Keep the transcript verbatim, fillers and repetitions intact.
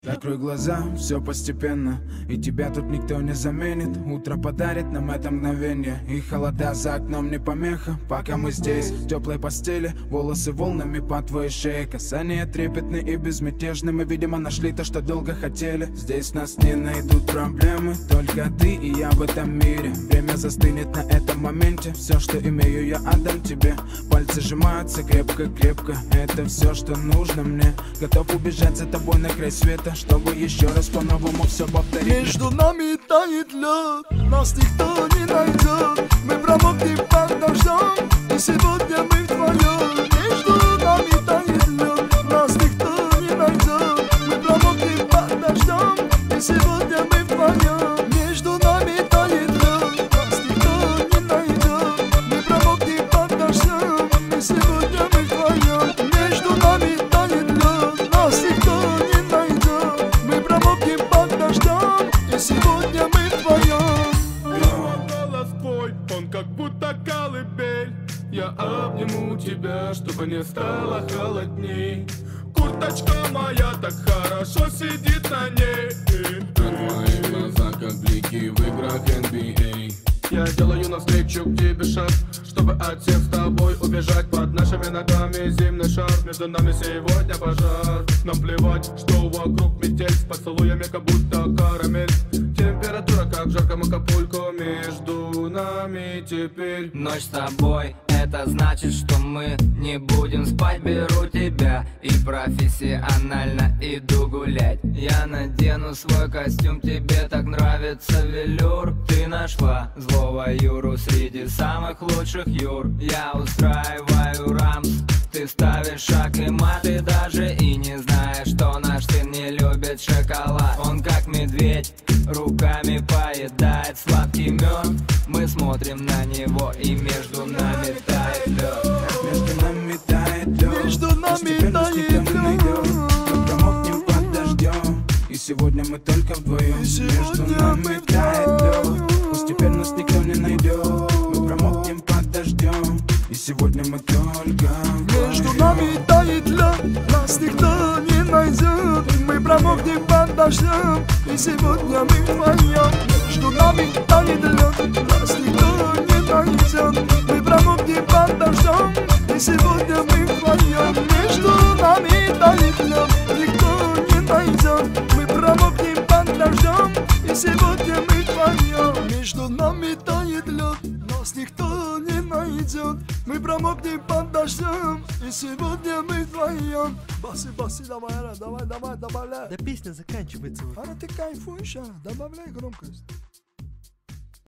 Закрой глаза, все постепенно, и тебя тут никто не заменит. Утро подарит нам это мгновение, и холода за окном не помеха. Пока мы здесь, в теплой постели, волосы волнами по твоей шее. Касания трепетны и безмятежны, мы, видимо, нашли то, что долго хотели. Здесь нас не найдут проблемы, только ты и я в этом мире. Время застынет на этом моменте, все, что имею, я отдам тебе. Пальцы сжимаются крепко-крепко, это все, что нужно мне. Готов убежать за тобой на край света, чтобы еще раз по-новому все повторить. Между нами тает лед, нас никто не найдет. Мы промокнем под дождем, и сегодня мы вдвоем. Между нами тает лед, нас никто не найдет. Мы промокнем под дождем, и сегодня мы вдвоем. Между нами тает лед, нас никто не найдет. Мы промокнем под дождем, и сегодня мы вдвоем. Между нами тает лед, нас никто не найдет. И сегодня мы вдвоем. Голос твой, он как будто колыбель. Я обниму тебя, чтобы не стало холодней. Курточка моя так хорошо сидит на ней. А твои глаза как блики в играх эн би эй. Я делаю навстречу к тебе шаг, чтобы от всех с тобой убежать. Под нашими ногами зимний шар, между нами сегодня пожар. Нам плевать, что вокруг метель, с поцелуями как будто карамель. Температура как в жарком Акапулько, между нами теперь. Ночь с тобой, это значит, что мы не будем спать. Беру тебя и профессионально иду гулять. Я надену свой костюм, тебе так нравится велюр. Ты нашла злого Юру среди самых лучших Юр. Я устраиваю рамс, ты ставишь шаг и мат. Ты даже и не знаешь, что наш сын не любит шоколад. Он как медведь, руками поедает сладкий мед. Мы смотрим на него, и между нами тает лед. Между нами тает лед, Между нами тает лед. Мы промокнем под дождем, и сегодня мы только вдвоем. Между нами тает лед, пусть теперь нас никто не найдет. Мы промокнем под дождем, и сегодня мы только вдвоем. Между нами тает лед, нас никто не найдет. Мы промокнем под дождем, и сегодня мы вдвоем. Между нами тает лед, нас никто не найдет. Мы промокнем под дождем, и сегодня мы вдвоем. Между нами тает лед, никто не найдет. Мы промокнем под дождем, и сегодня мы вдвоем. Между нами тает лед, нас никто не найдет. Мы промокнем под дождем, и сегодня мы вдвоем. Басы, басы, давай, давай, давай, добавляй. Да песня заканчивается. Ара, ты кайфуешь, а? Добавляй громкость.